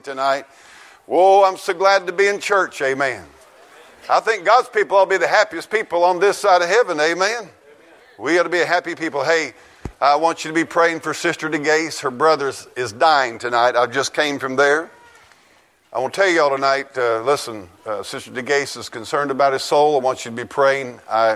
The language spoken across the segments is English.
Tonight. Whoa, I'm so glad to be in church. Amen. I think God's people ought to be the happiest people on this side of heaven. Amen. We ought to be a happy people. Hey, I want you to be praying for Sister DeGase. Her brother is dying tonight. I just came from there. I want to tell y'all tonight, listen, Sister DeGase is concerned about his soul. I want you to be praying.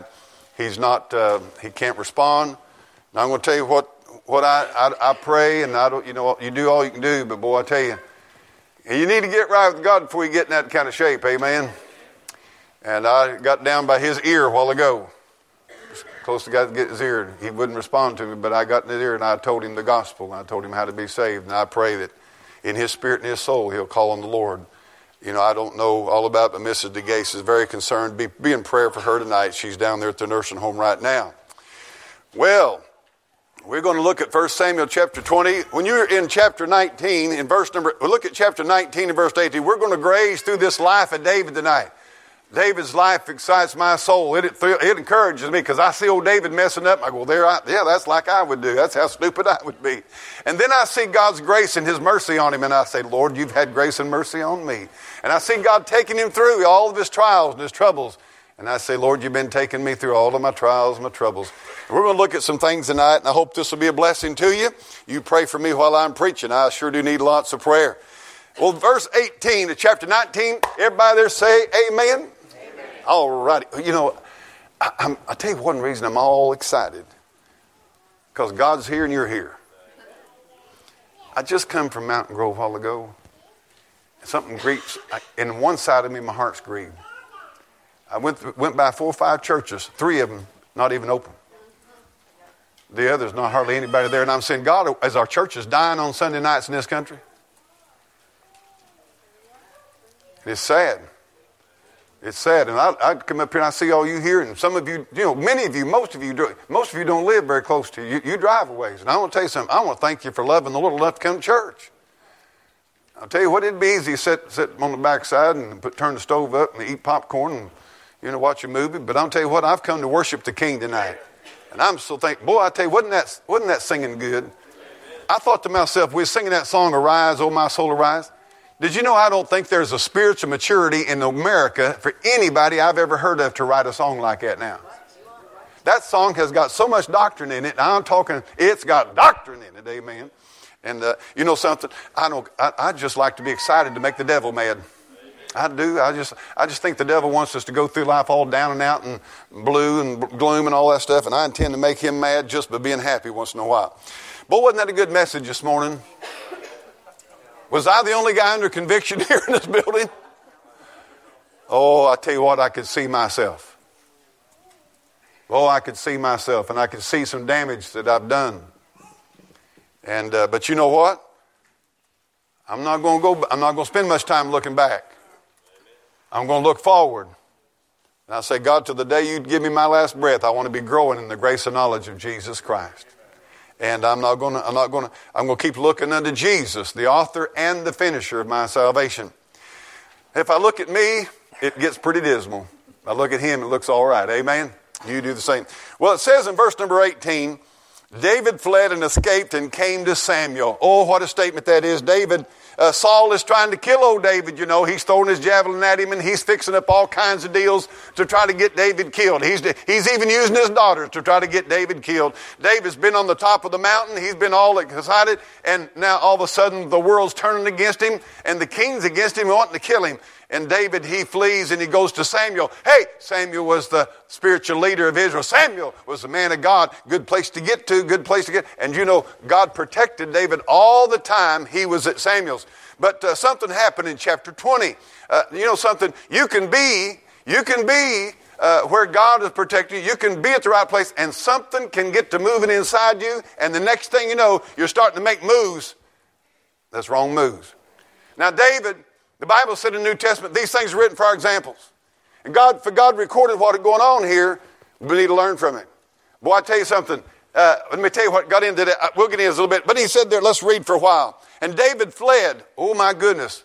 He can't respond. Now I'm going to tell you what I pray, and I don't, you do all you can do, but boy, I tell you, you need to get right with God before you get in that kind of shape, amen? And I got down by his ear a while ago. Close to God to get his ear. He wouldn't respond to me, but I got in his ear and I told him the gospel. And I told him how to be saved. And I pray that in his spirit and his soul, he'll call on the Lord. I don't know all about it, but Mrs. DeGase is very concerned. Be in prayer for her tonight. She's down there at the nursing home right now. Well, we're going to look at 1 Samuel chapter 20. When you're in chapter 19, look at chapter 19 and verse 18. We're going to graze through this life of David tonight. David's life excites my soul. It encourages me because I see old David messing up. I go, that's like I would do. That's how stupid I would be. And then I see God's grace and his mercy on him. And I say, Lord, you've had grace and mercy on me. And I see God taking him through all of his trials and his troubles. And I say, Lord, you've been taking me through all of my trials and my troubles. And we're going to look at some things tonight, and I hope this will be a blessing to you. You pray for me while I'm preaching. I sure do need lots of prayer. Well, verse 18 of chapter 19, everybody there say amen? Amen. All righty. I tell you one reason I'm all excited. Because God's here and you're here. I just come from Mountain Grove a while ago. Something grieves. In one side of me, my heart's grieved. I went by 4 or 5 churches, 3 of them not even open. The others, not hardly anybody there. And I'm saying, God, as our church is dying on Sunday nights in this country, it's sad. It's sad. And I come up here and I see all you here, and some of you, many of you, most of you don't live very close to you. You drive a ways. And I want to tell you something. I want to thank you for loving the Lord enough to come to church. I'll tell you what, it'd be easy to sit on the backside and turn the stove up and eat popcorn and watch a movie. But I'll tell you what, I've come to worship the King tonight. And I'm still thinking, boy, I tell you, wasn't that singing good? I thought to myself, we were singing that song, Arise, O My Soul, Arise. Did you know I don't think there's a spiritual maturity in America for anybody I've ever heard of to write a song like that now? That song has got so much doctrine in it. And I'm talking, it's got doctrine in it, amen. And you know something? I just like to be excited to make the devil mad. I do. I just think the devil wants us to go through life all down and out and blue and gloom and all that stuff. And I intend to make him mad just by being happy once in a while. Boy, wasn't that a good message this morning? Was I the only guy under conviction here in this building? Oh, I tell you what, I could see myself. Oh, I could see myself, and I could see some damage that I've done. And but you know what? I'm not going to spend much time looking back. I'm going to look forward. And I say, God, till the day you give me my last breath, I want to be growing in the grace and knowledge of Jesus Christ. And I'm going to keep looking unto Jesus, the author and the finisher of my salvation. If I look at me, it gets pretty dismal. If I look at him, it looks all right. Amen? You do the same. Well, it says in verse number 18, David fled and escaped and came to Samuel. Oh, what a statement that is. Saul is trying to kill old David, He's throwing his javelin at him and he's fixing up all kinds of deals to try to get David killed. He's even using his daughters to try to get David killed. David's been on the top of the mountain. He's been all excited. And now all of a sudden the world's turning against him and the king's against him wanting to kill him. And David, he flees and he goes to Samuel. Hey, Samuel was the spiritual leader of Israel. Samuel was the man of God. Good place to get to, good place to get. And God protected David all the time he was at Samuel's. But something happened in chapter 20. Something, you can be where God is protecting you. You can be at the right place and something can get to moving inside you. And the next thing you know, you're starting to make moves. That's wrong moves. Now, David, the Bible said in the New Testament, these things are written for our examples. And God recorded what is going on here. We need to learn from it. Boy, I tell you something. Let me tell you what got into that. We'll get into this a little bit. But he said there, let's read for a while. And David fled. Oh, my goodness.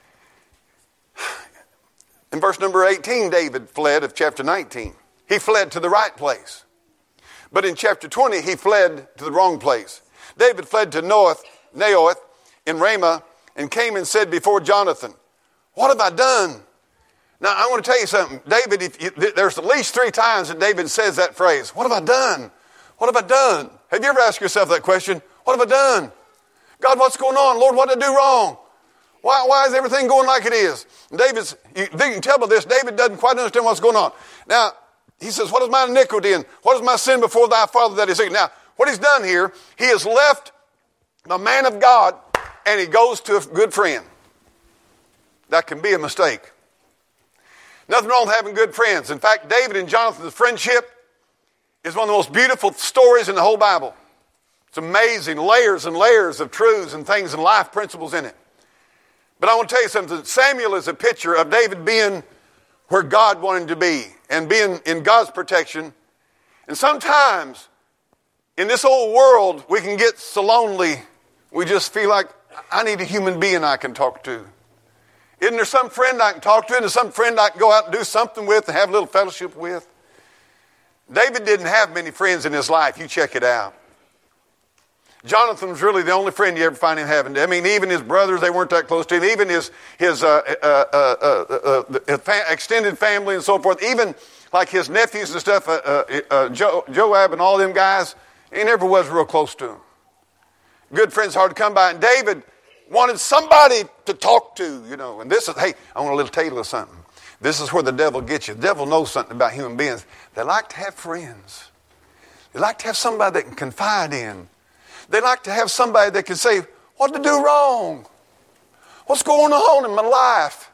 In verse number 18, David fled of chapter 19. He fled to the right place. But in chapter 20, he fled to the wrong place. David fled to Naoth in Ramah and came and said before Jonathan, what have I done? Now, I want to tell you something. David, there's at least 3 times that David says that phrase. What have I done? What have I done? Have you ever asked yourself that question? What have I done? God, what's going on? Lord, what did I do wrong? Why is everything going like it is? You can tell by this, David doesn't quite understand what's going on. Now, he says, what is my iniquity and what is my sin before thy Father that is sick? Now, what he's done here, he has left the man of God and he goes to a good friend. That can be a mistake. Nothing wrong with having good friends. In fact, David and Jonathan's friendship is one of the most beautiful stories in the whole Bible. It's amazing, layers and layers of truths and things and life principles in it. But I want to tell you something. Samuel is a picture of David being where God wanted him to be and being in God's protection. And sometimes in this old world, we can get so lonely, we just feel like I need a human being I can talk to. Isn't there some friend I can talk to? Isn't there some friend I can go out and do something with and have a little fellowship with? David didn't have many friends in his life. You check it out. Jonathan was really the only friend you ever find him having. I mean, even his brothers, they weren't that close to him. Even his extended family and so forth. Even like his nephews and stuff, Joab and all them guys, he never was real close to him. Good friends hard to come by. And David wanted somebody to talk to, you know. And this is, hey, I want a little tale of something. This is where the devil gets you. The devil knows something about human beings. They like to have friends. They like to have somebody they can confide in. They like to have somebody that can say, what did I do wrong? What's going on in my life?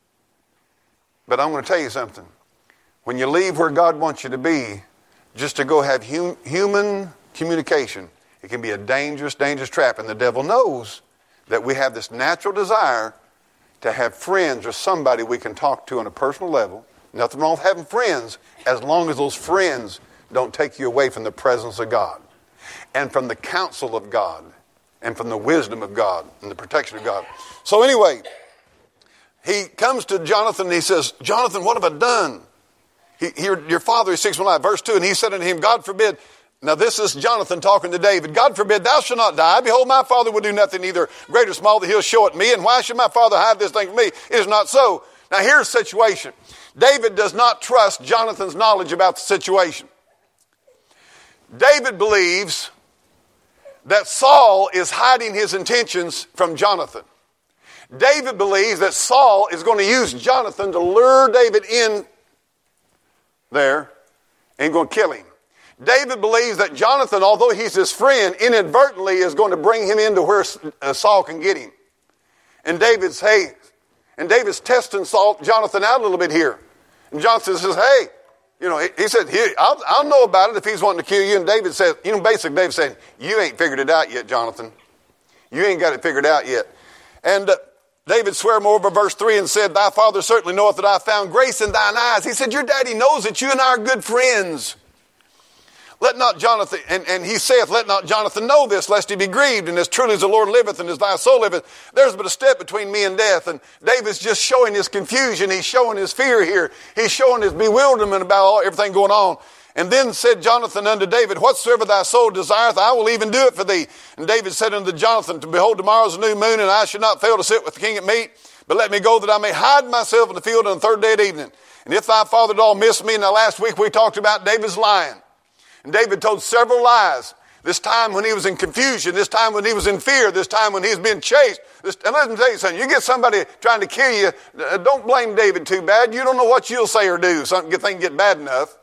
But I'm going to tell you something. When you leave where God wants you to be, just to go have human communication, it can be a dangerous, dangerous trap. And the devil knows that we have this natural desire to have friends or somebody we can talk to on a personal level. Nothing wrong with having friends as long as those friends don't take you away from the presence of God and from the counsel of God and from the wisdom of God and the protection of God. So anyway, he comes to Jonathan and he says, Jonathan, what have I done? Your father is 6:1, verse 2, and he said unto him, God forbid. Now this is Jonathan talking to David. God forbid, thou shalt not die. Behold, my father will do nothing, either great or small, that he'll show it me. And why should my father hide this thing from me? It is not so. Now here's the situation. David does not trust Jonathan's knowledge about the situation. David believes that Saul is hiding his intentions from Jonathan. David believes that Saul is going to use Jonathan to lure David in there and going to kill him. David believes that Jonathan, although he's his friend, inadvertently is going to bring him into where Saul can get him. And David's testing Jonathan out a little bit here. And Jonathan says, hey, you know, he said, I'll know about it if he's wanting to kill you. And David says, basically David said, you ain't figured it out yet, Jonathan. You ain't got it figured out yet. And David swore moreover, verse 3, and said, thy father certainly knoweth that I found grace in thine eyes. He said, your daddy knows that you and I are good friends. Let not Jonathan, and he saith, let not Jonathan know this, lest he be grieved. And as truly as the Lord liveth and as thy soul liveth, there's but a step between me and death. And David's just showing his confusion. He's showing his fear here. He's showing his bewilderment about everything going on. And then said Jonathan unto David, whatsoever thy soul desireth, I will even do it for thee. And David said unto Jonathan, behold, tomorrow is a new moon, and I should not fail to sit with the king at meat. But let me go that I may hide myself in the field on the third day at evening. And if thy father at all miss me, now last week we talked about David's lying. And David told several lies. This time when he was in confusion, this time when he was in fear, this time when he was being chased. And let me tell you something. You get somebody trying to kill you, don't blame David too bad. You don't know what you'll say or do. Something thing get bad enough.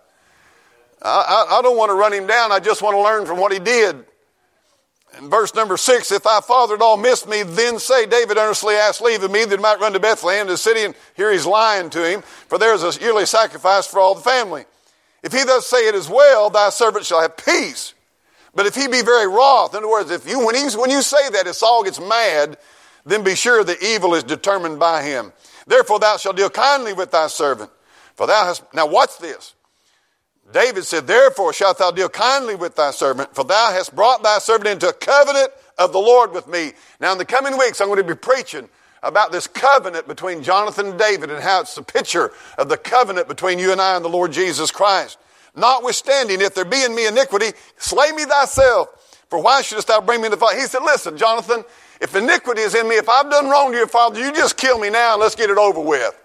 I don't want to run him down. I just want to learn from what he did. In verse number 6, if thy father at all missed me, then say, David earnestly asked leave of me that he might run to Bethlehem, the city, and here he's lying to him, for there is a yearly sacrifice for all the family. If he thus say it is well, thy servant shall have peace. But if he be very wroth, in other words, when you say that, if Saul gets mad, then be sure the evil is determined by him. Therefore thou shalt deal kindly with thy servant. For thou hast, now watch this. David said, therefore shalt thou deal kindly with thy servant, for thou hast brought thy servant into a covenant of the Lord with me. Now in the coming weeks, I'm going to be preaching about this covenant between Jonathan and David and how it's the picture of the covenant between you and I and the Lord Jesus Christ. Notwithstanding, if there be in me iniquity, slay me thyself. For why shouldest thou bring me into the fire? He said, listen, Jonathan, If iniquity is in me, if I've done wrong to your father, you just kill me now and let's get it over with.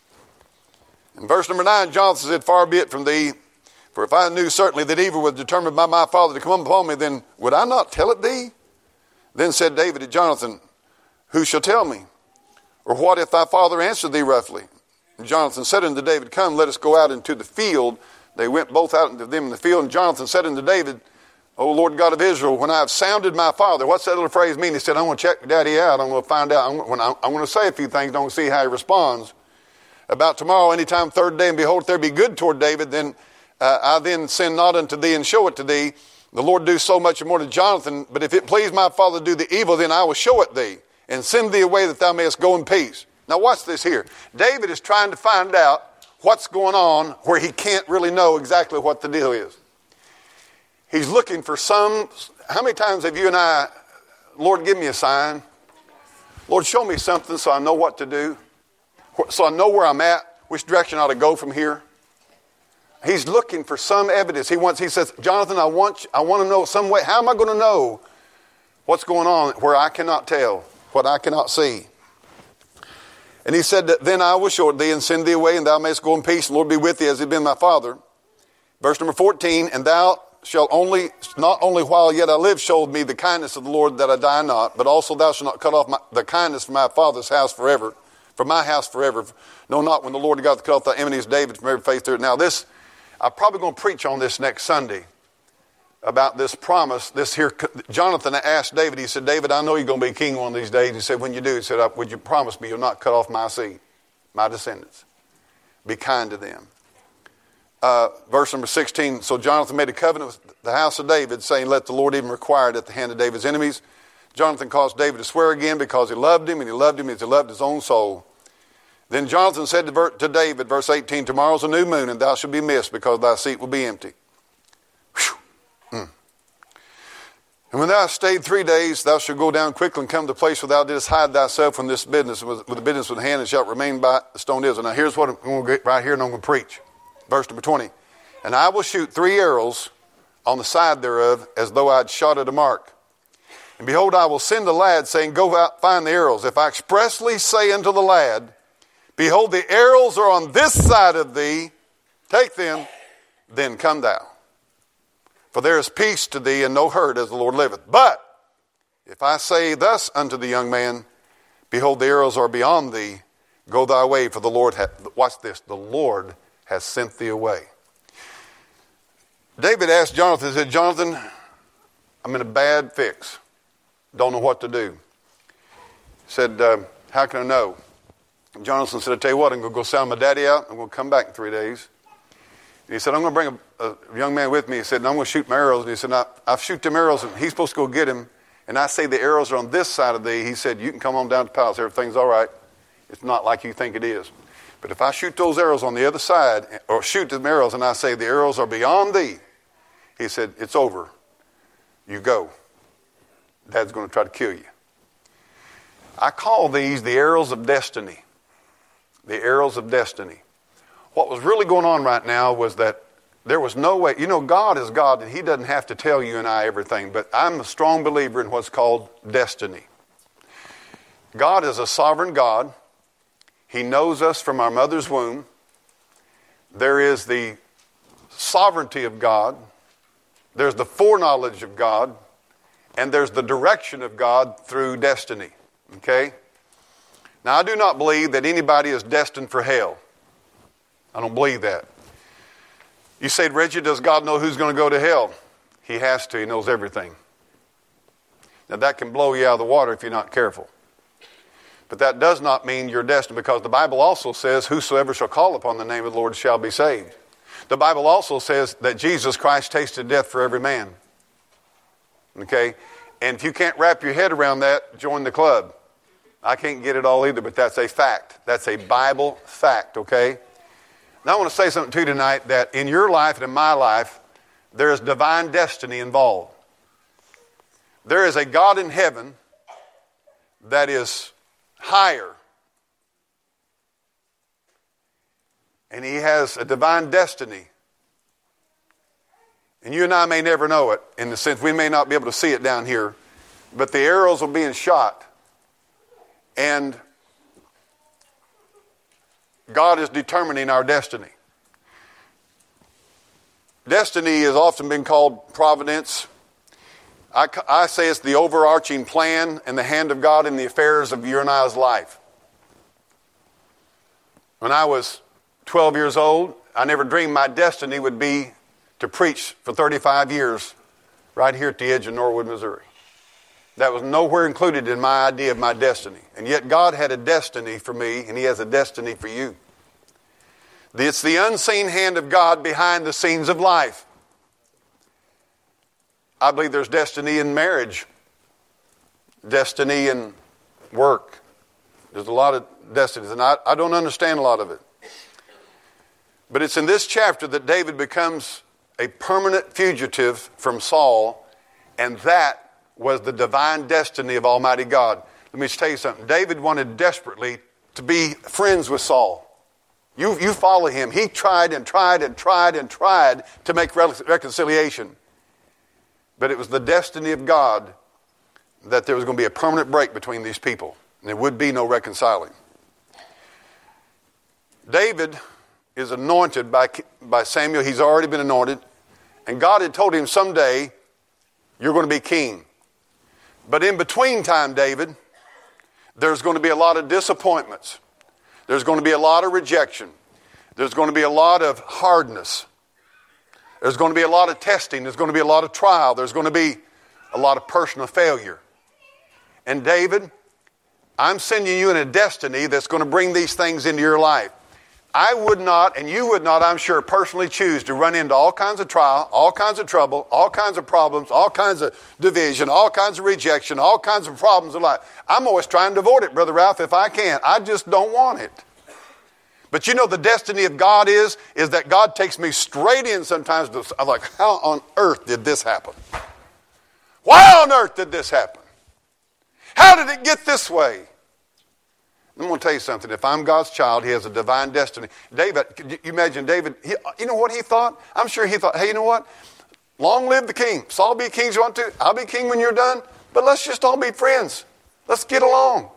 In verse number 9, Jonathan said, far be it from thee, for if I knew certainly that evil was determined by my father to come upon me, then would I not tell it thee? Then said David to Jonathan, who shall tell me? Or what if thy father answer thee roughly? And Jonathan said unto David, come, let us go out into the field. They went both out into them in the field. And Jonathan said unto David, O Lord God of Israel, when I have sounded my father, what's that little phrase mean? He said, I'm going to check daddy out. I'm going to find out. I'm going to say a few things. Don't see how he responds. About tomorrow, anytime third day, and behold, if there be good toward David, then I then send not unto thee and show it to thee. The Lord do so much more to Jonathan. But if it please my father to do the evil, then I will show it thee and send thee away that thou mayest go in peace. Now watch this here. David is trying to find out what's going on where he can't really know exactly what the deal is. He's looking for some. How many times have you and I, Lord, give me a sign. Lord, show me something so I know what to do. So I know where I'm at, which direction I ought to go from here. He's looking for some evidence. He says, Jonathan, I want to know some way. How am I going to know what's going on where I cannot tell, what I cannot see? And he said, then I will show it thee and send thee away, and thou mayest go in peace. The Lord be with thee as he been my father. Verse number 14, and thou shalt not only while yet I live, show me the kindness of the Lord that I die not, but also thou shalt not cut off the kindness from my father's house forever, from my house forever. No, not when the Lord God cut off thy enemies, David, from every face there. Now this, I'm probably going to preach on this next Sunday about this promise. This here, Jonathan asked David, he said, David, I know you're going to be king one of these days. He said, when you do, he said, would you promise me you'll not cut off my seed, my descendants? Be kind to them. Verse number 16, so Jonathan made a covenant with the house of David, saying, let the Lord even require it at the hand of David's enemies. Jonathan caused David to swear again because he loved him, and he loved him as he loved his own soul. Then Jonathan said to David, verse 18, tomorrow's a new moon, and thou shalt be missed, because thy seat will be empty. And when thou hast stayed 3 days, thou shalt go down quickly and come to the place where thou didst hide thyself from this business, with the business with the hand, and shalt remain by the stone Israel. Now here's what I'm going to get right here, and I'm going to preach. Verse number 20. And I will shoot 3 arrows on the side thereof, as though I had shot at a mark. And behold, I will send a lad, saying, go out, find the arrows. If I expressly say unto the lad, behold, the arrows are on this side of thee, take them, then come thou. For there is peace to thee, and no hurt, as the Lord liveth. But if I say thus unto the young man, behold, the arrows are beyond thee, go thy way, for the Lord watch this, the Lord has sent thee away. David asked Jonathan, he said, Jonathan, I'm in a bad fix. Don't know what to do. He said, how can I know? And Jonathan said, I tell you what, I'm going to go sound my daddy out. I'm going to come back in 3 days. And he said, I'm going to bring a young man with me. He said, and I'm going to shoot my arrows. And he said, I shoot them arrows, and he's supposed to go get him. And I say the arrows are on this side of thee. He said, you can come on down to the palace. Everything's all right. It's not like you think it is. But if I shoot those arrows on the other side, or shoot them arrows, and I say the arrows are beyond thee, he said, it's over. You go. Dad's going to try to kill you. I call these the arrows of destiny. The arrows of destiny. What was really going on right now was that there was no way. You know, God is God, and he doesn't have to tell you and I everything. But I'm a strong believer in what's called destiny. God is a sovereign God. He knows us from our mother's womb. There is the sovereignty of God. There's the foreknowledge of God. And there's the direction of God through destiny. Okay? Now, I do not believe that anybody is destined for hell. I don't believe that. You say, Reggie, does God know who's going to go to hell? He has to. He knows everything. Now, that can blow you out of the water if you're not careful. But that does not mean you're destined, because the Bible also says, whosoever shall call upon the name of the Lord shall be saved. The Bible also says that Jesus Christ tasted death for every man. Okay? And if you can't wrap your head around that, join the club. I can't get it all either, but that's a fact. That's a Bible fact, okay? Now I want to say something to you tonight, that in your life and in my life, there is divine destiny involved. There is a God in heaven that is higher. And he has a divine destiny. And you and I may never know it, in the sense we may not be able to see it down here. But the arrows are being shot And God is determining our destiny. Destiny has often been called providence. I say it's the overarching plan and the hand of God in the affairs of your and I's life. When I was 12 years old, I never dreamed my destiny would be to preach for 35 years right here at the edge of Norwood, Missouri. That was nowhere included in my idea of my destiny. And yet God had a destiny for me, and He has a destiny for you. It's the unseen hand of God behind the scenes of life. I believe there's destiny in marriage, destiny in work. There's a lot of destinies, and I don't understand a lot of it. But it's in this chapter that David becomes a permanent fugitive from Saul, and that was the divine destiny of Almighty God. Let me just tell you something. David wanted desperately to be friends with Saul. You follow him. He tried and tried and tried and tried to make reconciliation. But it was the destiny of God that there was going to be a permanent break between these people. And there would be no reconciling. David is anointed by Samuel. He's already been anointed. And God had told him someday, you're going to be king. But in between time, David, there's going to be a lot of disappointments. There's going to be a lot of rejection. There's going to be a lot of hardness. There's going to be a lot of testing. There's going to be a lot of trial. There's going to be a lot of personal failure. And David, I'm sending you in a destiny that's going to bring these things into your life. I would not, and you would not, I'm sure, personally choose to run into all kinds of trial, all kinds of trouble, all kinds of problems, all kinds of division, all kinds of rejection, all kinds of problems in life. I'm always trying to avoid it, Brother Ralph, if I can. I just don't want it. But you know the destiny of God is that God takes me straight in sometimes. I'm like, how on earth did this happen? Why on earth did this happen? How did it get this way? I'm going to tell you something. If I'm God's child, He has a divine destiny. David, could you imagine David? You know what he thought? I'm sure he thought, hey, you know what? Long live the king. Saul be king as you want to. I'll be king when you're done. But let's just all be friends. Let's get along.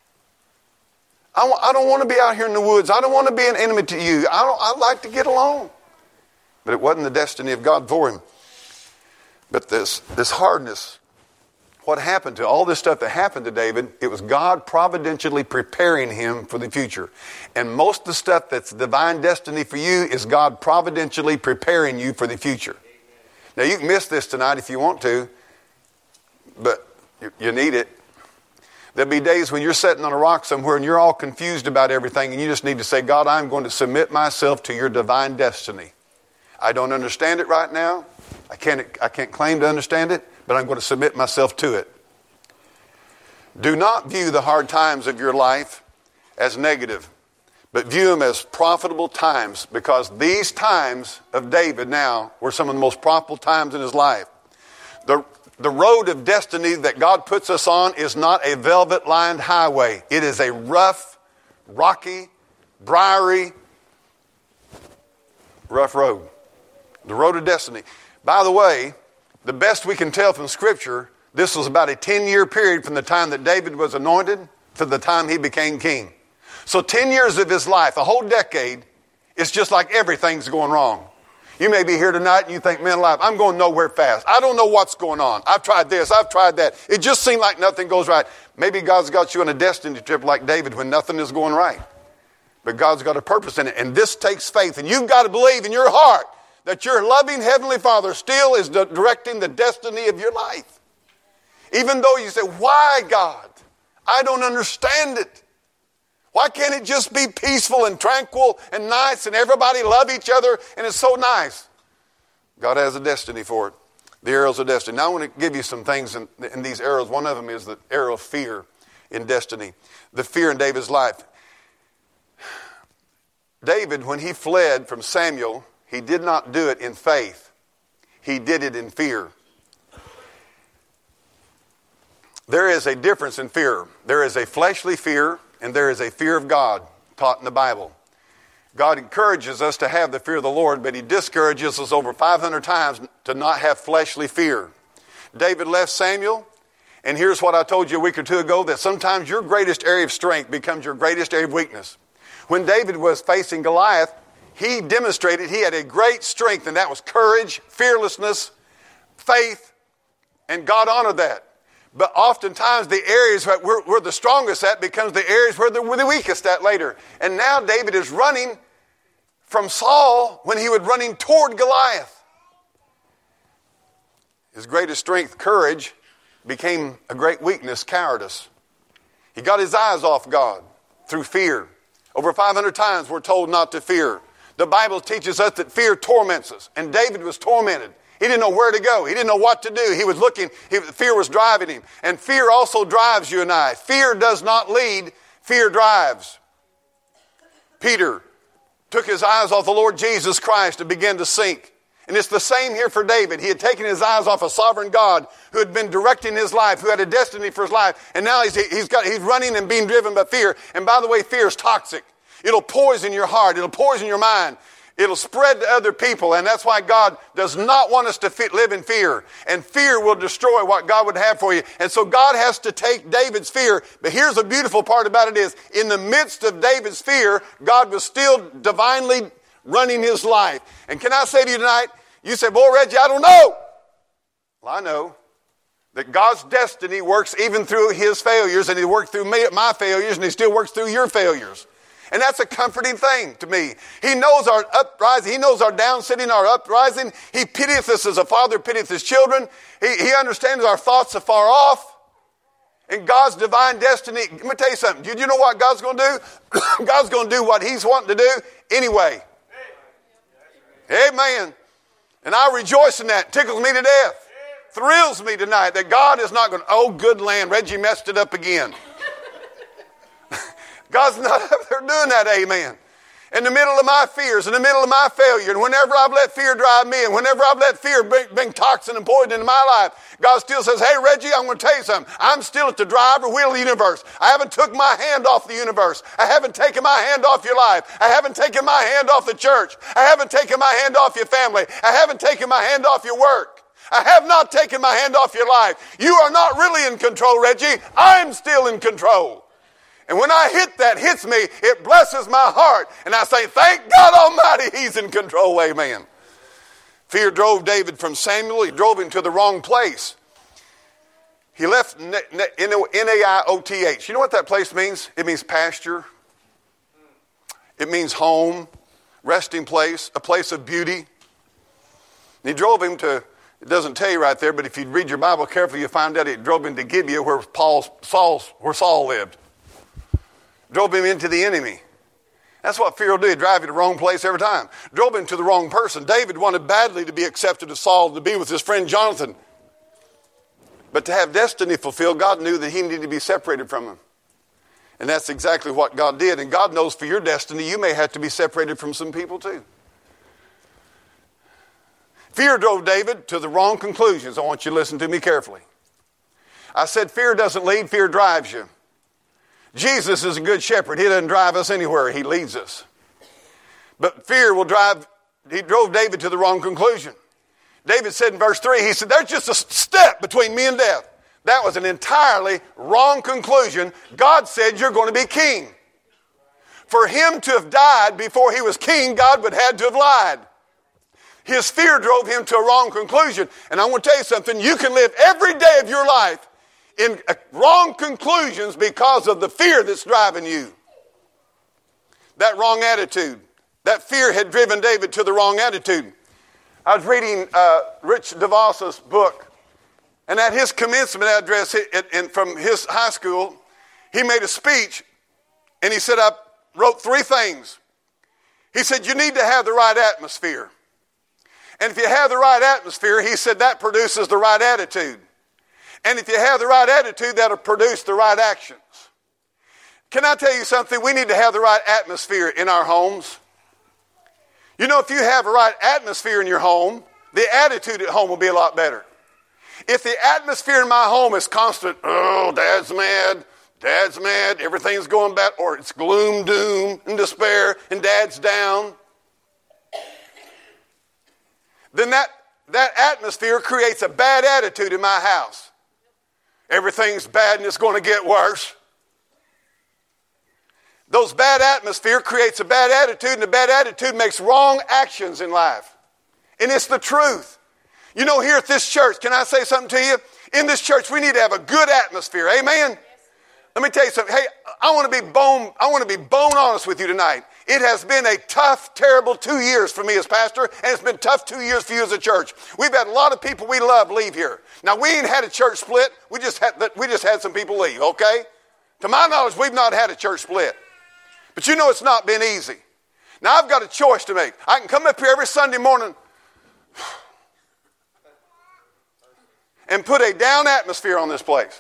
I don't want to be out here in the woods. I don't want to be an enemy to you. I'd like to get along. But it wasn't the destiny of God for him. But this hardness, what happened to all this stuff that happened to David, it was God providentially preparing him for the future. And most of the stuff that's divine destiny for you is God providentially preparing you for the future. Now you can miss this tonight if you want to, but you need it. There'll be days when you're sitting on a rock somewhere and you're all confused about everything and you just need to say, God, I'm going to submit myself to your divine destiny. I don't understand it right now. I can't claim to understand it, but I'm going to submit myself to it. Do not view the hard times of your life as negative, but view them as profitable times, because these times of David now were some of the most profitable times in his life. The road of destiny that God puts us on is not a velvet-lined highway. It is a rough, rocky, briary, rough road. The road of destiny. By the way, the best we can tell from Scripture, this was about a 10-year period from the time that David was anointed to the time he became king. So 10 years of his life, a whole decade, it's just like everything's going wrong. You may be here tonight and you think, man, alive, I'm going nowhere fast. I don't know what's going on. I've tried this, I've tried that. It just seemed like nothing goes right. Maybe God's got you on a destiny trip like David when nothing is going right. But God's got a purpose in it. And this takes faith. And you've got to believe in your heart that your loving Heavenly Father still is directing the destiny of your life. Even though you say, why, God? I don't understand it. Why can't it just be peaceful and tranquil and nice and everybody love each other and it's so nice? God has a destiny for it. The arrows of destiny. Now I want to give you some things in these arrows. One of them is the arrow of fear in destiny. The fear in David's life. David, when he fled from Samuel, he did not do it in faith. He did it in fear. There is a difference in fear. There is a fleshly fear and there is a fear of God taught in the Bible. God encourages us to have the fear of the Lord, but He discourages us over 500 times to not have fleshly fear. David left Samuel And here's what I told you a week or two ago, that sometimes your greatest area of strength becomes your greatest area of weakness. When David was facing Goliath, he demonstrated he had a great strength, and that was courage, fearlessness, faith, and God honored that. But oftentimes the areas where we're the strongest at becomes the areas where we're the weakest at later. And now David is running from Saul when he was running toward Goliath. His greatest strength, courage, became a great weakness, cowardice. He got his eyes off God through fear. Over 500 times we're told not to fear. The Bible teaches us that fear torments us. And David was tormented. He didn't know where to go. He didn't know what to do. He was looking. Fear was driving him. And fear also drives you and I. Fear does not lead. Fear drives. Peter took his eyes off the Lord Jesus Christ and began to sink. And it's the same here for David. He had taken his eyes off a sovereign God who had been directing his life, who had a destiny for his life. And now he's running and being driven by fear. And by the way, fear is toxic. It'll poison your heart. It'll poison your mind. It'll spread to other people. And that's why God does not want us to live in fear. And fear will destroy what God would have for you. And so God has to take David's fear. But here's the beautiful part about it is, in the midst of David's fear, God was still divinely running his life. And can I say to you tonight, you say, boy, Reggie, I don't know. Well, I know that God's destiny works even through his failures, and he worked through my failures, and he still works through your failures. And that's a comforting thing to me. He knows our uprising. He knows our downsitting, our uprising. He pitieth us as a father pitieth his children. He understands our thoughts afar off. And God's divine destiny, let me tell you something. Do you know what God's going to do? God's going to do what he's wanting to do anyway. Amen. And I rejoice in that. It tickles me to death. Thrills me tonight that God is not going to, oh, good land, Reggie messed it up again. God's not up there doing that, amen. In the middle of my fears, in the middle of my failure, and whenever I've let fear drive me, and whenever I've let fear bring toxin and poison into my life, God still says, hey, Reggie, I'm going to tell you something. I'm still at the driver wheel of the universe. I haven't took my hand off the universe. I haven't taken my hand off your life. I haven't taken my hand off the church. I haven't taken my hand off your family. I haven't taken my hand off your work. I have not taken my hand off your life. You are not really in control, Reggie. I'm still in control. And when that hits me, it blesses my heart. And I say, thank God Almighty, he's in control, amen. Fear drove David from Samuel. He drove him to the wrong place. He left Naioth. You know what that place means? It means pasture. It means home, resting place, a place of beauty. And he drove him to, it doesn't tell you right there, but if you read your Bible carefully, you'll find out it drove him to Gibeah where Saul lived. Drove him into the enemy. That's what fear will do. It drive you to the wrong place every time. Drove him to the wrong person. David wanted badly to be accepted of Saul, to be with his friend Jonathan. But to have destiny fulfilled, God knew that he needed to be separated from him. And that's exactly what God did. And God knows for your destiny, you may have to be separated from some people too. Fear drove David to the wrong conclusions. I want you to listen to me carefully. I said fear doesn't lead, fear drives you. Jesus is a good shepherd. He doesn't drive us anywhere. He leads us. But fear he drove David to the wrong conclusion. David said in verse 3, he said, there's just a step between me and death. That was an entirely wrong conclusion. God said, you're going to be king. For him to have died before he was king, God would have had to have lied. His fear drove him to a wrong conclusion. And I want to tell you something. You can live every day of your life in wrong conclusions because of the fear that's driving you. That wrong attitude. That fear had driven David to the wrong attitude. I was reading Rich DeVos's book, and at his commencement address from his high school, he made a speech, and he said, I wrote 3 things. He said, you need to have the right atmosphere. And if you have the right atmosphere, he said, that produces the right attitude. And if you have the right attitude, that'll produce the right actions. Can I tell you something? We need to have the right atmosphere in our homes. You know, if you have the right atmosphere in your home, the attitude at home will be a lot better. If the atmosphere in my home is constant, oh, Dad's mad, everything's going bad, or it's gloom, doom, and despair, and Dad's down, then that atmosphere creates a bad attitude in my house. Everything's bad and it's going to get worse. Those bad atmosphere creates a bad attitude, and a bad attitude makes wrong actions in life. And it's the truth. You know, here at this church, can I say something to you? In this church, we need to have a good atmosphere. Amen? Yes. Let me tell you something. Hey, I want to be bone honest with you tonight. It has been a tough, terrible 2 years for me as pastor, and it's been tough 2 years for you as a church. We've had a lot of people we love leave here. Now, we ain't had a church split. We just had some people leave, okay? To my knowledge, we've not had a church split. But you know it's not been easy. Now, I've got a choice to make. I can come up here every Sunday morning and put a down atmosphere on this place.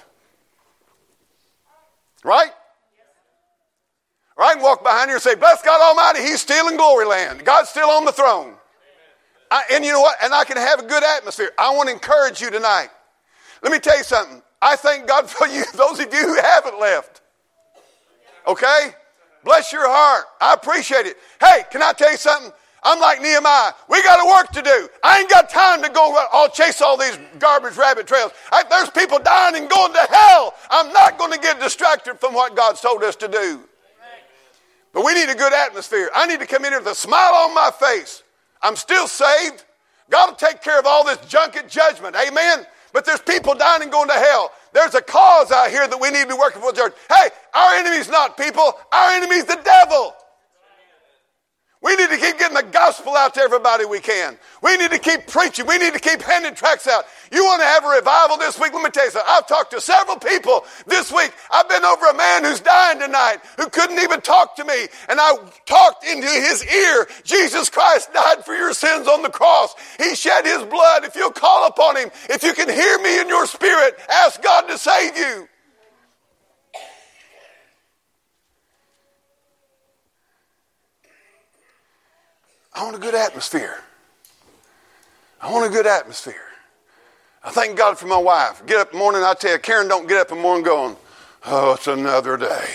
Right? Or I can walk behind here and say, bless God Almighty, He's still in glory land. God's still on the throne. And you know what? And I can have a good atmosphere. I want to encourage you tonight. Let me tell you something. I thank God for you, those of you who haven't left. Okay? Bless your heart. I appreciate it. Hey, can I tell you something? I'm like Nehemiah. We got a work to do. I ain't got time to go chase all these garbage rabbit trails. There's people dying and going to hell. I'm not going to get distracted from what God's told us to do. But we need a good atmosphere. I need to come in here with a smile on my face. I'm still saved. God will take care of all this junk at judgment. Amen? But there's people dying and going to hell. There's a cause out here that we need to be working for the church. Hey, our enemy's not people. Our enemy's the devil. We need to keep getting the gospel out to everybody we can. We need to keep preaching. We need to keep handing tracts out. You want to have a revival this week? Let me tell you something. I've talked to several people this week. I've been over a man who's dying tonight who couldn't even talk to me. And I talked into his ear. Jesus Christ died for your sins on the cross. He shed His blood. If you'll call upon Him, if you can hear me in your spirit, ask God to save you. I want a good atmosphere. I want a good atmosphere. I thank God for my wife. Get up in the morning, I tell you, Karen don't get up in the morning going, oh, it's another day.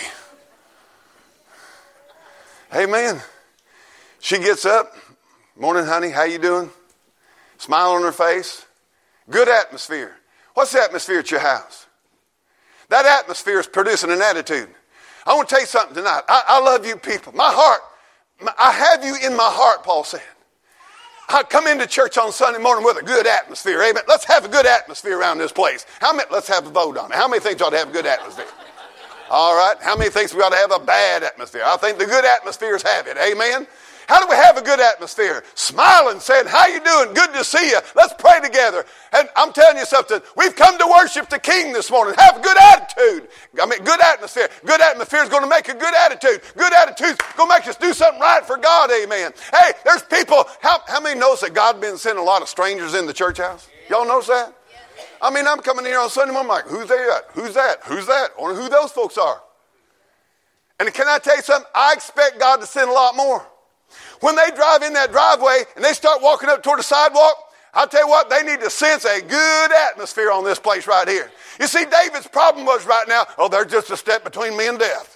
Amen. She gets up, morning, honey, how you doing? Smile on her face. Good atmosphere. What's the atmosphere at your house? That atmosphere is producing an attitude. I want to tell you something tonight. I love you people. My heart, I have you in my heart, Paul said. I come into church on Sunday morning with a good atmosphere. Amen. Let's have a good atmosphere around this place. Let's have a vote on it. How many think you ought to have a good atmosphere? All right. How many think we ought to have a bad atmosphere? I think the good atmospheres have it. Amen. How do we have a good atmosphere? Smiling, saying, how you doing? Good to see you. Let's pray together. And I'm telling you something. We've come to worship the King this morning. Have a good attitude. Good atmosphere. Good atmosphere is going to make a good attitude. Good attitude is going to make us do something right for God. Amen. Hey, there's people. How many knows that God's been sending a lot of strangers in the church house? Y'all notice that? I'm coming in here on Sunday morning. I'm like, who's that? Who's that? Who's that? I wonder who those folks are. And can I tell you something? I expect God to send a lot more. When they drive in that driveway and they start walking up toward the sidewalk, I'll tell you what, they need to sense a good atmosphere on this place right here. You see, David's problem was right now, they're just a step between me and death.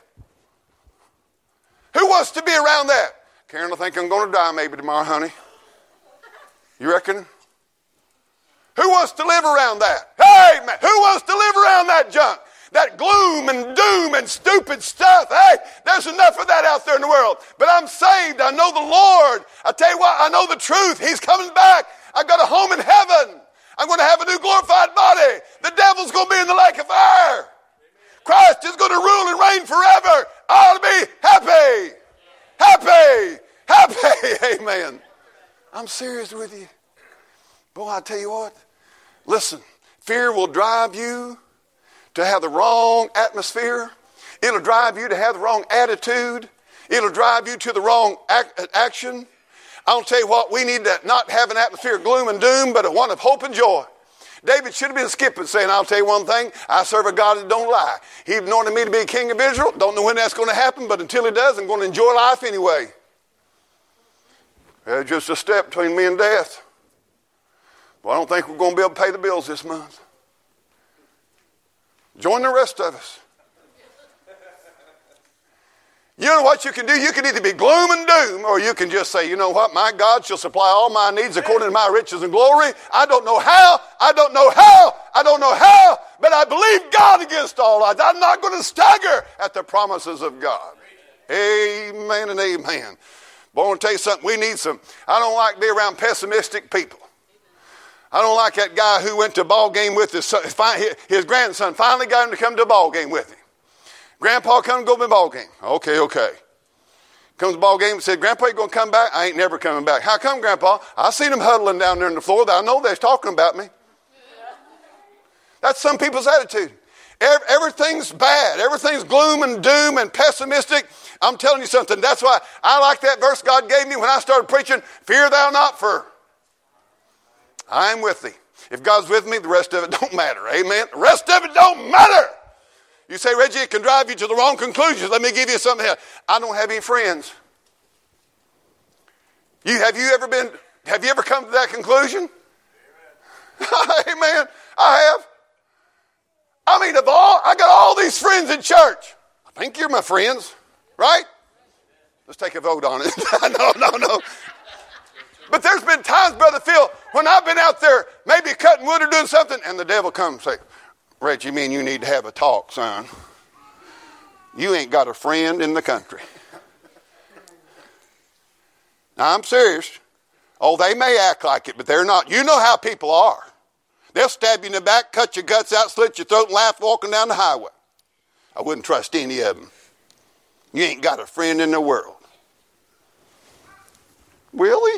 Who wants to be around that? Karen, I think I'm going to die maybe tomorrow, honey. You reckon? Who wants to live around that? Hey, man, who wants to live around that junk? That gloom and doom and stupid stuff. Hey, there's enough of that out there in the world. But I'm saved. I know the Lord. I tell you what, I know the truth. He's coming back. I got a home in heaven. I'm going to have a new glorified body. The devil's going to be in the lake of fire. Christ is going to rule and reign forever. I ought to be happy. Happy. Happy. Amen. I'm serious with you. Boy, I tell you what. Listen, fear will drive you to have the wrong atmosphere. It'll drive you to have the wrong attitude. It'll drive you to the wrong action. I'll tell you what, we need to not have an atmosphere of gloom and doom, but a one of hope and joy. David should have been skipping, saying, I'll tell you one thing, I serve a God that don't lie. He anointed me to be king of Israel. Don't know when that's going to happen, but until He does, I'm going to enjoy life anyway. It's just a step between me and death. Well, I don't think we're going to be able to pay the bills this month. Join the rest of us. You know what you can do? You can either be gloom and doom, or you can just say, you know what? My God shall supply all my needs according to my riches and glory. I don't know how, but I believe God against all odds. I'm not going to stagger at the promises of God. Amen and amen. But I want to tell you something. We need some. I don't like to be around pessimistic people. I don't like that guy who went to a ball game with his son. His grandson finally got him to come to a ball game with him. Grandpa, come go to the ball game. Okay. Comes to the ball game and said, Grandpa, you going to come back? I ain't never coming back. How come, Grandpa? I seen them huddling down there on the floor. I know they're talking about me. That's some people's attitude. Everything's bad. Everything's gloom and doom and pessimistic. I'm telling you something. That's why I like that verse God gave me when I started preaching. Fear thou not, for I am with thee. If God's with me, the rest of it don't matter. Amen. The rest of it don't matter. You say, Reggie, it can drive you to the wrong conclusions. Let me give you something else. I don't have any friends. Have you ever come to that conclusion? Amen. I have. I mean, I got all these friends in church. I think you're my friends, right? Let's take a vote on it. No. But there's been times, Brother Phil, when I've been out there maybe cutting wood or doing something, and the devil comes and say, Reggie, you mean you need to have a talk, son? You ain't got a friend in the country. Now, I'm serious. Oh, they may act like it, but they're not. You know how people are. They'll stab you in the back, cut your guts out, slit your throat, and laugh walking down the highway. I wouldn't trust any of them. You ain't got a friend in the world. Really?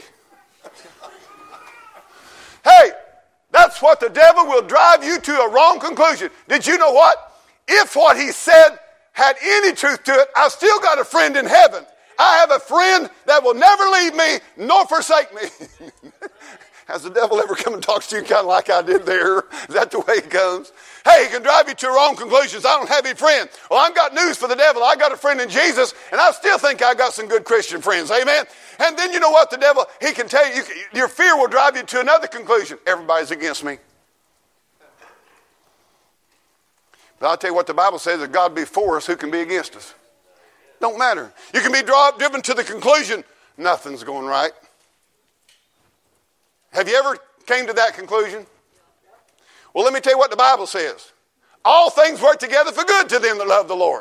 Hey, that's what the devil will drive you to a wrong conclusion. Did you know what? If what he said had any truth to it, I've still got a friend in heaven. I have a friend that will never leave me nor forsake me. Has the devil ever come and talks to you kind of like I did there? Is that the way it goes? Hey, he can drive you to wrong conclusions. I don't have any friend. Well, I've got news for the devil. I got a friend in Jesus, and I still think I got some good Christian friends. Amen? And then you know what? The devil, he can tell you, your fear will drive you to another conclusion. Everybody's against me. But I'll tell you what the Bible says, if God be for us, who can be against us? Don't matter. You can be driven to the conclusion, nothing's going right. Have you ever came to that conclusion? Well, let me tell you what the Bible says. All things work together for good to them that love the Lord.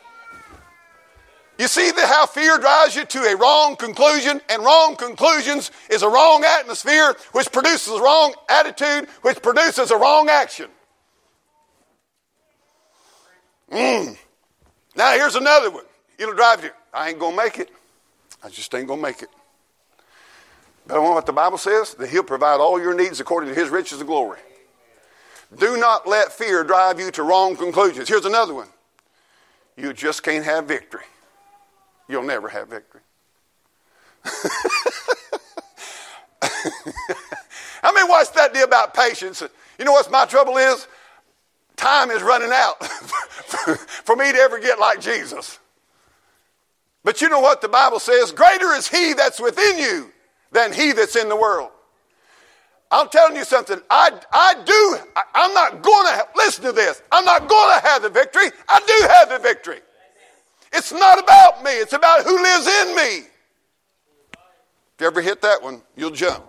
You see how fear drives you to a wrong conclusion, and wrong conclusions is a wrong atmosphere, which produces a wrong attitude, which produces a wrong action. Now here's another one. It'll drive you. I ain't going to make it. I just ain't going to make it. But I know what the Bible says, that he'll provide all your needs according to his riches and glory. Do not let fear drive you to wrong conclusions. Here's another one. You just can't have victory. You'll never have victory. I mean, what's that deal about patience? You know what's my trouble is? Time is running out for me to ever get like Jesus. But you know what the Bible says? Greater is he that's within you than he that's in the world. I'm telling you something. I'm not going to, listen to this. I'm not going to have the victory. I do have the victory. It's not about me. It's about who lives in me. If you ever hit that one, you'll jump.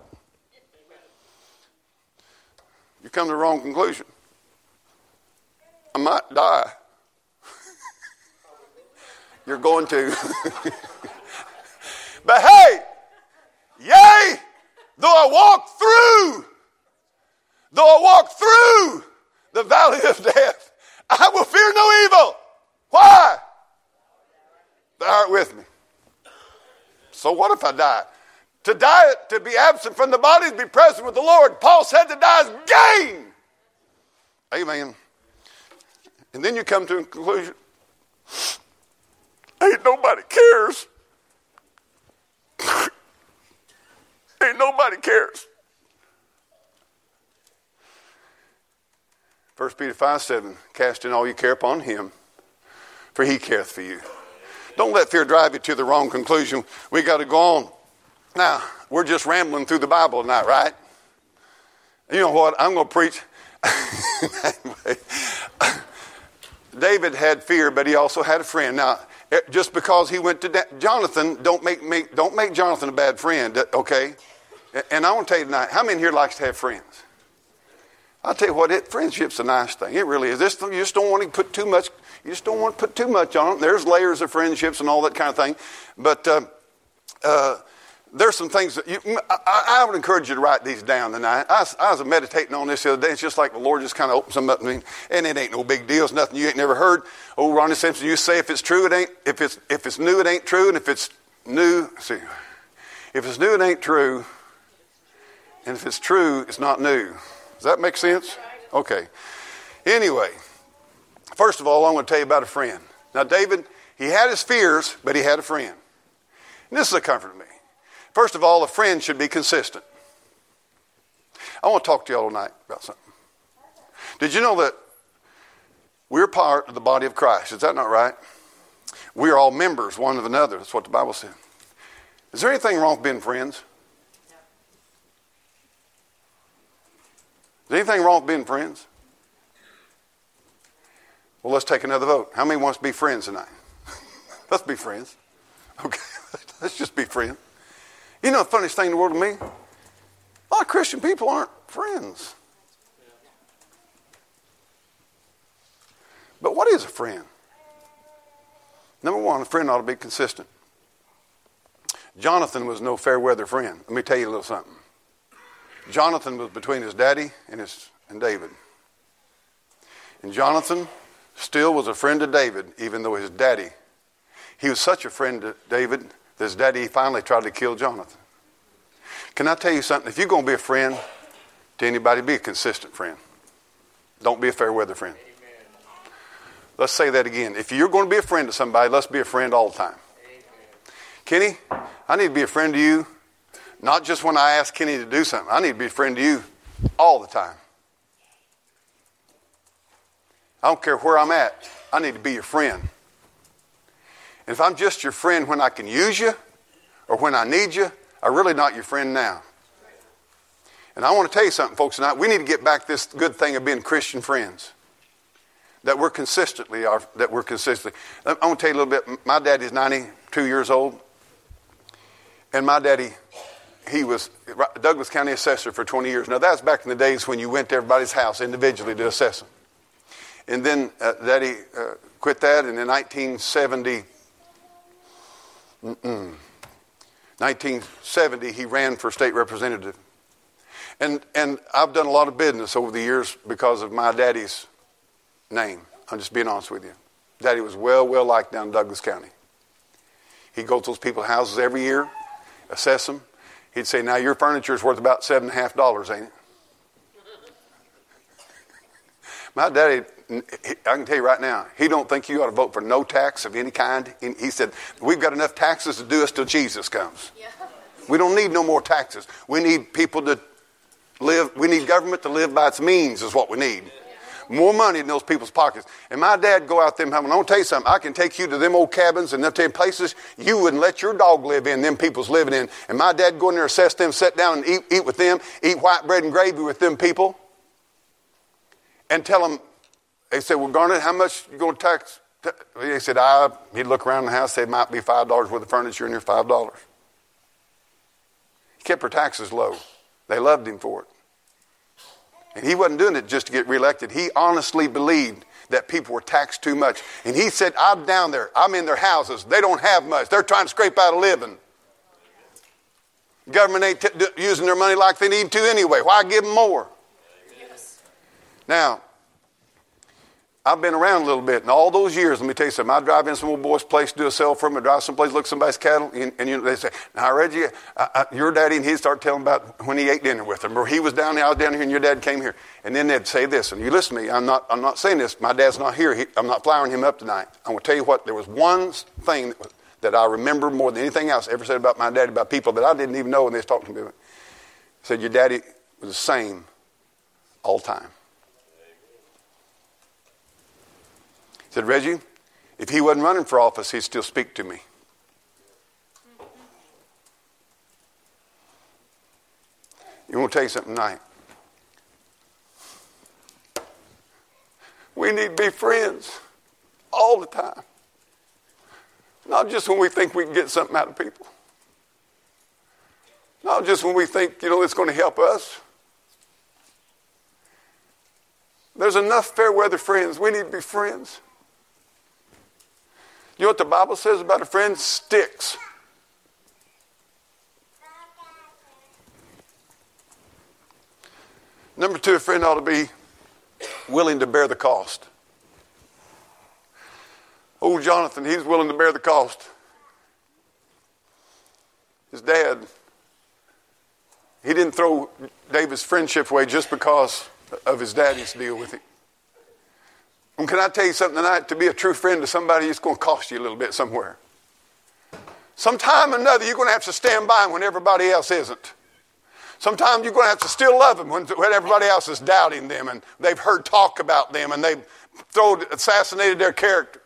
You come to the wrong conclusion. I might die. You're going to. But hey, yea, though I walk through the valley of death, I will fear no evil. Why? Thou art with me. So what if I die? To die, to be absent from the body, to be present with the Lord. Paul said to die is gain. Amen. And then you come to a conclusion. Ain't nobody cares. Ain't nobody cares. 1 Peter 5:7, casting all your care upon him, for he careth for you. Don't let fear drive you to the wrong conclusion. We got to go on. Now, we're just rambling through the Bible tonight, right? You know what? I'm going to preach. Anyway, David had fear, but he also had a friend. Now, Just because he went to Jonathan, don't make Jonathan a bad friend, okay? And I want to tell you tonight, how many here likes to have friends? I'll tell you what, friendship's a nice thing. It really is. You just don't want to put too much. You just don't want to put too much on it. There's layers of friendships and all that kind of thing. But there's some things that I would encourage you to write these down tonight. I was meditating on this the other day. It's just like the Lord just kind of opened something up to me, and it ain't no big deal. It's nothing you ain't never heard. Oh, Ronnie Simpson, you say if it's true, it ain't. If it's new, it ain't true. And if it's new, if it's new, it ain't true. And if it's true, it's not new. Does that make sense? Okay. Anyway, first of all, I'm going to tell you about a friend. Now, David, he had his fears, but he had a friend. And this is a comfort to me. First of all, a friend should be consistent. I want to talk to you all tonight about something. Did you know that we're part of the body of Christ? Is that not right? We are all members one of another. That's what the Bible said. Is there anything wrong with being friends? Is there anything wrong with being friends? Well, let's take another vote. How many wants to be friends tonight? Let's be friends. Okay, let's just be friends. You know the funniest thing in the world to me? A lot of Christian people aren't friends. But what is a friend? Number one, a friend ought to be consistent. Jonathan was no fair weather friend. Let me tell you a little something. Jonathan was between his daddy and David. And Jonathan still was a friend to David, even though his daddy, he was such a friend to David that his daddy finally tried to kill Jonathan. Can I tell you something? If you're going to be a friend to anybody, be a consistent friend. Don't be a fair weather friend. Amen. Let's say that again. If you're going to be a friend to somebody, let's be a friend all the time. Amen. Kenny, I need to be a friend to you. Not just when I ask Kenny to do something. I need to be a friend to you all the time. I don't care where I'm at. I need to be your friend. And if I'm just your friend when I can use you or when I need you, I'm really not your friend now. And I want to tell you something, folks, tonight. We need to get back this good thing of being Christian friends. That we're consistently. I want to tell you a little bit. My daddy's 92 years old. And my daddy, he was Douglas County assessor for 20 years. Now, that was back in the days when you went to everybody's house individually to assess them. And then Daddy quit that, and in 1970, he ran for state representative. And I've done a lot of business over the years because of my daddy's name. I'm just being honest with you. Daddy was well liked down in Douglas County. He'd go to those people's houses every year, assess them. He'd say, now your furniture is worth about $7.50, ain't it? My daddy, I can tell you right now, he don't think you ought to vote for no tax of any kind. He said, we've got enough taxes to do us till Jesus comes. Yeah. We don't need no more taxes. We need people to live, we need government to live by its means is what we need. More money in those people's pockets. And my dad go out them, I'm going to tell you something, I can take you to them old cabins and them places you wouldn't let your dog live in, them people's living in. And my dad go in there, assess them, sit down and eat with them, eat white bread and gravy with them people. And tell them, they said, well, Garnet, how much you going to tax? He said, he'd look around the house, say it might be $5 worth of furniture in here, $5. He kept her taxes low. They loved him for it. And he wasn't doing it just to get reelected. He honestly believed that people were taxed too much. And he said, I'm down there. I'm in their houses. They don't have much. They're trying to scrape out a living. Government ain't using their money like they need to anyway. Why give them more? Yes. Now, I've been around a little bit, and all those years, let me tell you something. I drive in some old boy's place to do a sale for him. I drive someplace, look at somebody's cattle, and they say, now, Reggie, your daddy, and he'd start telling about when he ate dinner with them, or he was down there, I was down here, and your dad came here. And then they'd say this, and you listen to me, I'm not saying this. My dad's not here. I'm not flowering him up tonight. I'm going to tell you what, there was one thing that I remember more than anything else I ever said about my daddy, about people that I didn't even know when they was talking to me. He said, your daddy was the same all the time. He said, Reggie, if he wasn't running for office, he'd still speak to me. You want to tell you something tonight? We need to be friends all the time. Not just when we think we can get something out of people. Not just when we think, it's going to help us. There's enough fair weather friends. We need to be friends. You know what the Bible says about a friend? Sticks. Number 2, a friend ought to be willing to bear the cost. Old Jonathan, he's willing to bear the cost. His dad, he didn't throw David's friendship away just because of his daddy's deal with him. And can I tell you something tonight? To be a true friend to somebody, it's going to cost you a little bit somewhere. Sometime or another, you're going to have to stand by them when everybody else isn't. Sometimes you're going to have to still love them when everybody else is doubting them and they've heard talk about them and they've assassinated their character.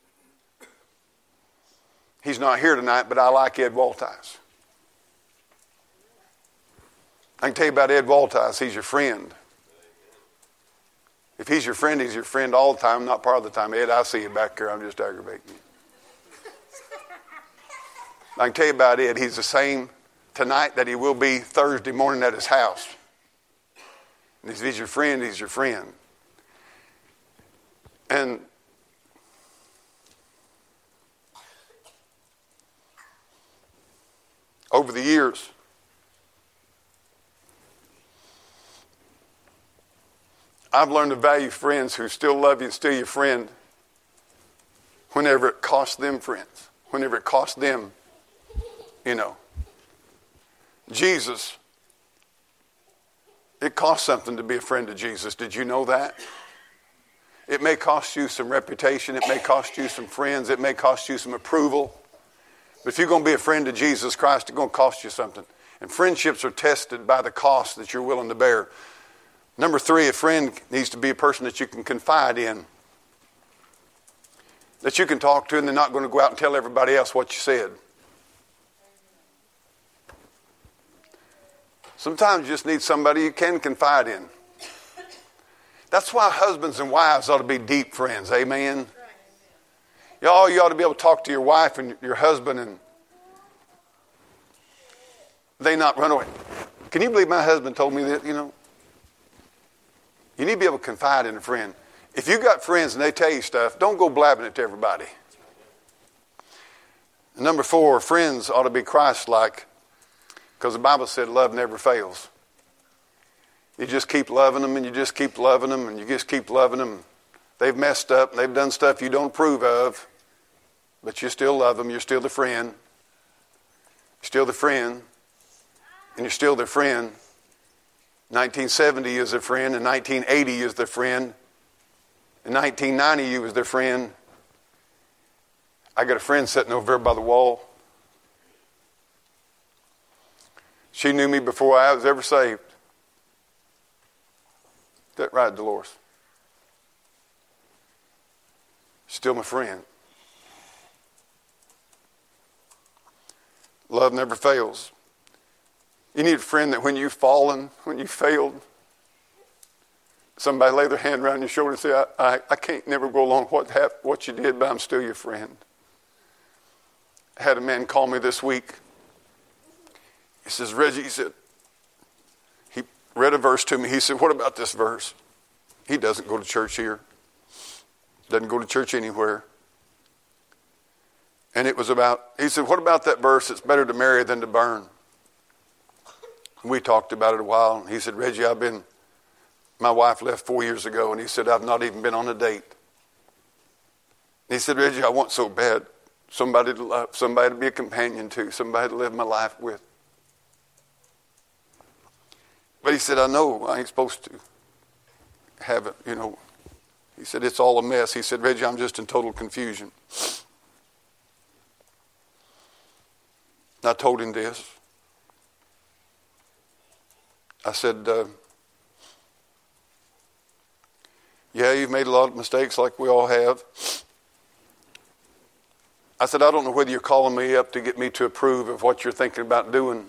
He's not here tonight, but I like Ed Waltice. I can tell you about Ed Waltice. He's your friend. If he's your friend, he's your friend all the time, not part of the time. Ed, I see you back there. I'm just aggravating you. I can tell you about Ed. He's the same tonight that he will be Thursday morning at his house. And if he's your friend, he's your friend. And over the years, I've learned to value friends who still love you and still your friend whenever it costs them friends, whenever it costs them, Jesus, it costs something to be a friend of Jesus. Did you know that? It may cost you some reputation. It may cost you some friends. It may cost you some approval. But if you're going to be a friend of Jesus Christ, it's going to cost you something. And friendships are tested by the cost that you're willing to bear. Number 3, a friend needs to be a person that you can confide in. That you can talk to and they're not going to go out and tell everybody else what you said. Sometimes you just need somebody you can confide in. That's why husbands and wives ought to be deep friends. Amen? Y'all, you ought to be able to talk to your wife and your husband and they not run away. Can you believe my husband told me that, You need to be able to confide in a friend. If you got friends and they tell you stuff, don't go blabbing it to everybody. And number 4, friends ought to be Christ-like because the Bible said love never fails. You just keep loving them and you just keep loving them and you just keep loving them. They've messed up and they've done stuff you don't approve of, but you still love them. You're still the friend. You're still the friend. And you're still their friend. 1970 is their friend. In 1980 is their friend. In 1990 you was their friend. I got a friend sitting over there by the wall. She knew me before I was ever saved. Is that right, Dolores? Still my friend. Love never fails. You need a friend that when you've fallen, when you failed, somebody lay their hand around your shoulder and say, I can't never go along with what you did, but I'm still your friend. I had a man call me this week. He says, Reggie, he read a verse to me. He said, what about this verse? He doesn't go to church here. Doesn't go to church anywhere. And it was he said, what about that verse? It's better to marry than to burn. We talked about it a while. And he said, Reggie, my wife left 4 years ago. And he said, I've not even been on a date. And he said, Reggie, I want so bad somebody to love, somebody to be a companion to, somebody to live my life with. But he said, I know I ain't supposed to have it, He said, it's all a mess. He said, Reggie, I'm just in total confusion. And I told him this. I said, yeah, you've made a lot of mistakes like we all have. I said, I don't know whether you're calling me up to get me to approve of what you're thinking about doing.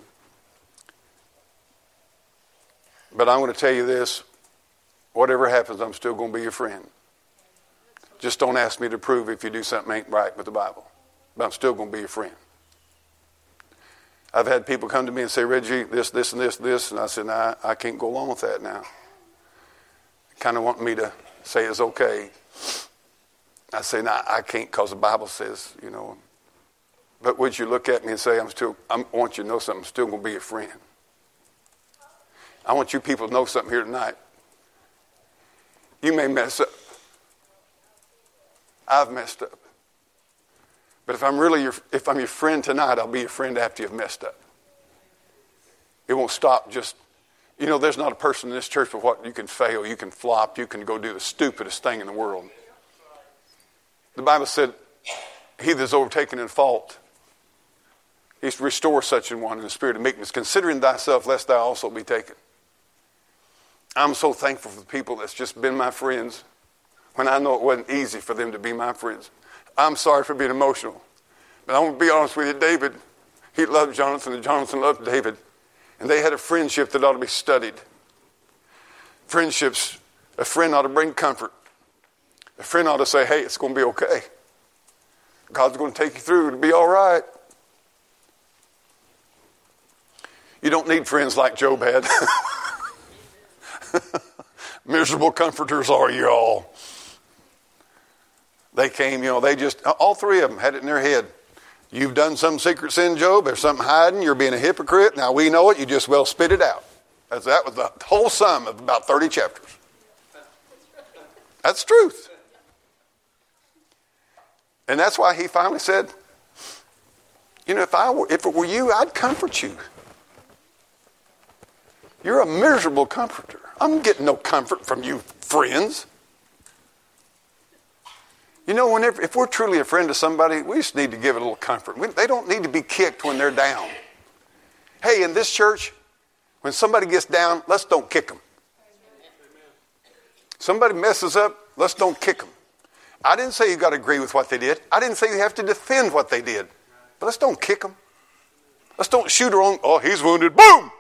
But I'm going to tell you this. Whatever happens, I'm still going to be your friend. Just don't ask me to prove if you do something ain't right with the Bible. but I'm still going to be your friend. I've had people come to me and say, Reggie, this, and this. And I said, nah, I can't go along with that now. Kind of want me to say it's okay. I say, nah, I can't because the Bible says, you know. But would you look at me and say, I want you to know something, I'm still going to be your friend. I want you people to know something here tonight. You may mess up. I've messed up. But if I'm your friend tonight, I'll be your friend after you've messed up. It won't stop just, you know, there's not a person in this church for what you can fail, you can flop, you can go do the stupidest thing in the world. The Bible said, he that is overtaken in fault, he's to restore such an one in the spirit of meekness, considering thyself lest thou also be taken. I'm so thankful for the people that's just been my friends when I know it wasn't easy for them to be my friends. I'm sorry for being emotional, but I want to be honest with you. David, he loved Jonathan, and Jonathan loved David, and they had a friendship that ought to be studied. Friendships, a friend ought to bring comfort. A friend ought to say, hey, it's going to be okay. God's going to take you through. It'll be all right. You don't need friends like Job had. Miserable comforters are you all. They came, you know, they just, all three of them had it in their head. You've done some secret sin, Job. There's something hiding. You're being a hypocrite. Now we know it. You just well spit it out. That was the whole sum of about 30 chapters. That's truth. And that's why he finally said, you know, if it were you, I'd comfort you. You're a miserable comforter. I'm getting no comfort from you friends. You know, if we're truly a friend to somebody, we just need to give it a little comfort. They don't need to be kicked when they're down. Hey, in this church, when somebody gets down, let's don't kick them. Somebody messes up, let's don't kick them. I didn't say you got to agree with what they did. I didn't say you have to defend what they did. But let's don't kick them. Let's don't shoot her on, oh, he's wounded, boom!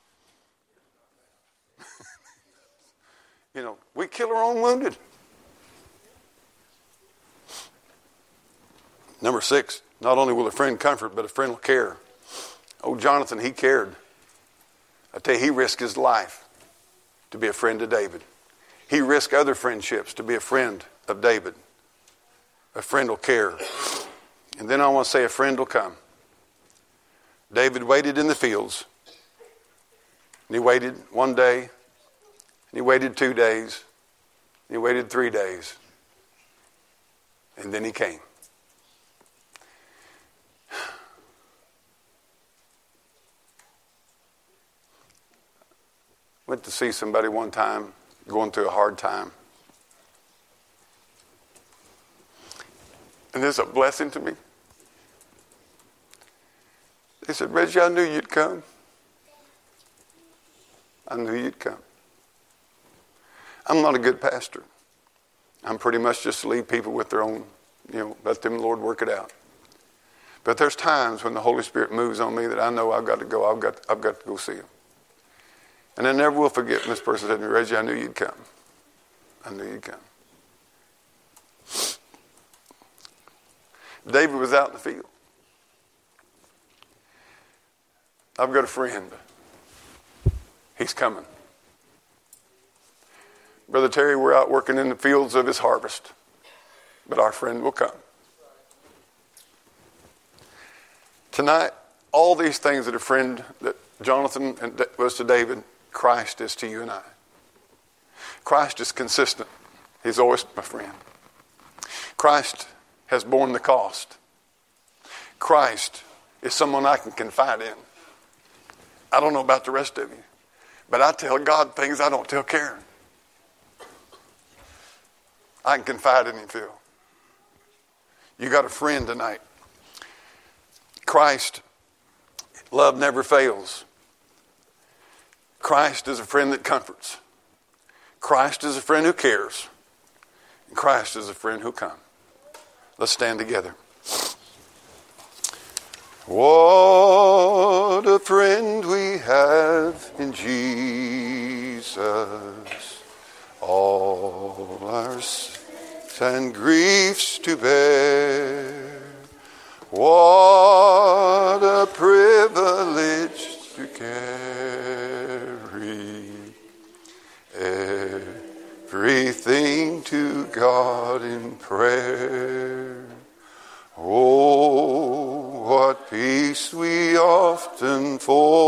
You know, we kill our own wounded. Number 6, not only will a friend comfort, but a friend will care. Oh, Jonathan, he cared. I tell you, he risked his life to be a friend to David. He risked other friendships to be a friend of David. A friend will care. And then I want to say a friend will come. David waited in the fields. And he waited one day. And he waited 2 days. And he waited 3 days. And then he came. Went to see somebody one time going through a hard time. And it's a blessing to me. They said, Reggie, I knew you'd come. I knew you'd come. I'm not a good pastor. I'm pretty much just to leave people with their own, you know, let them, Lord, work it out. But there's times when the Holy Spirit moves on me that I know I've got to go. I've got to go see him. And I never will forget when this person said to me, Reggie, I knew you'd come. I knew you'd come. David was out in the field. I've got a friend. He's coming. Brother Terry, we're out working in the fields of his harvest. But our friend will come. Tonight, all these things that a friend that Jonathan was to David, Christ is to you and I. Christ is consistent. He's always my friend. Christ has borne the cost. Christ is someone I can confide in. I don't know about the rest of you, but I tell God things I don't tell Karen. I can confide in him, Phil. You got a friend tonight. Christ, love never fails. Christ is a friend that comforts. Christ is a friend who cares. And Christ is a friend who comes. Let's stand together. What a friend we have in Jesus. All our sins and griefs to bear. What a privilege to carry everything to God in prayer. Oh, what peace we often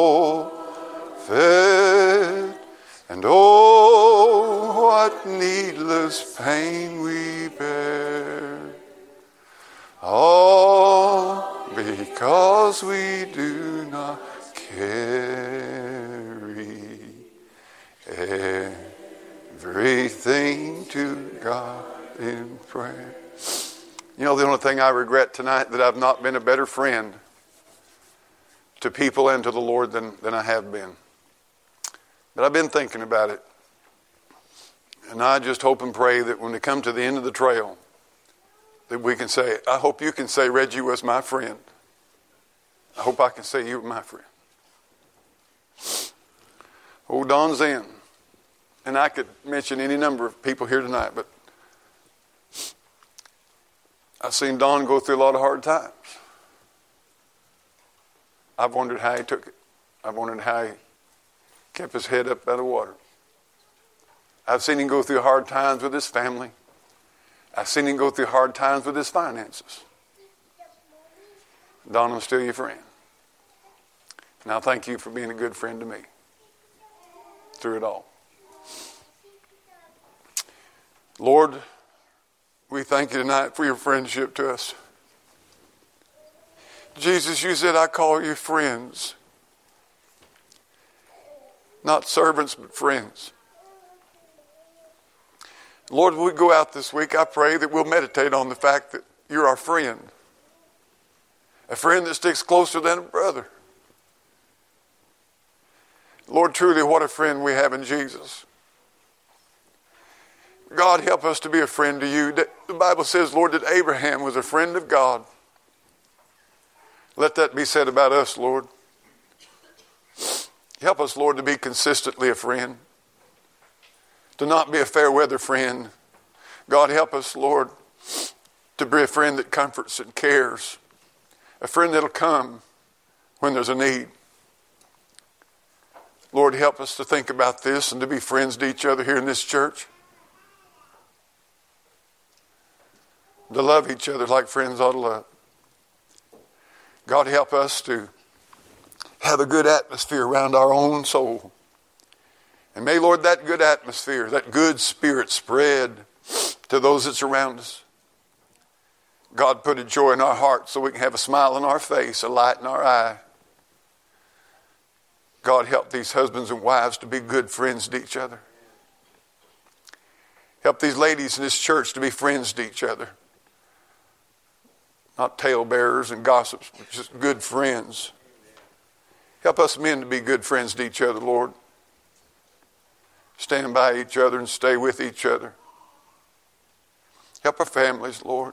forfeit, and oh, what needless pain we bear. All because we do not carry everything to God in prayer. You know, the only thing I regret tonight that I've not been a better friend to people and to the Lord than I have been. But I've been thinking about it. And I just hope and pray that when we come to the end of the trail, that we can say, I hope you can say, Reggie was my friend. I hope I can say you were my friend. Oh, Don Zen. And I could mention any number of people here tonight, but I've seen Don go through a lot of hard times. I've wondered how he took it. I've wondered how he kept his head up out of water. I've seen him go through hard times with his family. I've seen him go through hard times with his finances. Don, I'm still your friend. Now thank you for being a good friend to me through it all. Lord, we thank you tonight for your friendship to us. Jesus, you said, I call you friends. Not servants, but friends. Lord, when we go out this week, I pray that we'll meditate on the fact that you're our friend. A friend that sticks closer than a brother. Lord, truly, what a friend we have in Jesus. God, help us to be a friend to you. The Bible says, Lord, that Abraham was a friend of God. Let that be said about us, Lord. Help us, Lord, to be consistently a friend. To not be a fair weather friend. God, help us, Lord, to be a friend that comforts and cares. A friend that'll come when there's a need. Lord, help us to think about this and to be friends to each other here in this church. To love each other like friends ought to love. God, help us to have a good atmosphere around our own soul. And may, Lord, that good atmosphere, that good spirit spread to those that surround us. God, put a joy in our hearts so we can have a smile on our face, a light in our eye. God, help these husbands and wives to be good friends to each other. Help these ladies in this church to be friends to each other. Not talebearers and gossips, but just good friends. Help us men to be good friends to each other, Lord. Stand by each other and stay with each other. Help our families, Lord.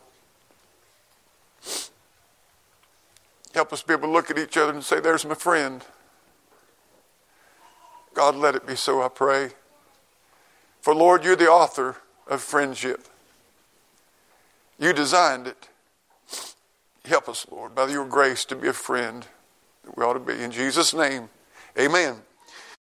Help us be able to look at each other and say, there's my friend. God, let it be so, I pray. For, Lord, you're the author of friendship. You designed it. Help us, Lord, by your grace to be a friend that we ought to be. In Jesus' name, amen.